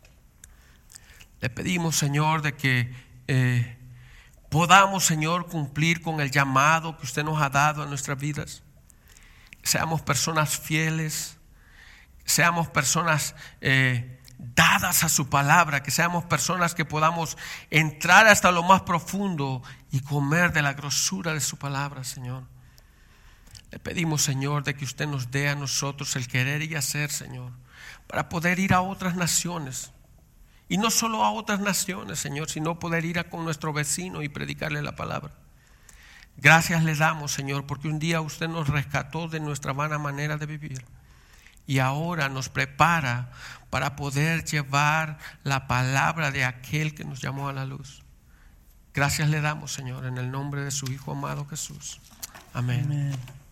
Le pedimos, Señor, de que podamos, Señor, cumplir con el llamado que usted nos ha dado a nuestras vidas. Seamos personas fieles, seamos personas dadas a su palabra, que seamos personas que podamos entrar hasta lo más profundo y comer de la grosura de su palabra, Señor. Le pedimos, Señor, de que usted nos dé a nosotros el querer y hacer, Señor, para poder ir a otras naciones. Y no solo a otras naciones, Señor, sino poder ir con nuestro vecino y predicarle la palabra. Gracias le damos, Señor, porque un día usted nos rescató de nuestra vana manera de vivir. Y ahora nos prepara para poder llevar la palabra de aquel que nos llamó a la luz. Gracias le damos, Señor, en el nombre de su Hijo amado Jesús. Amén. Amen.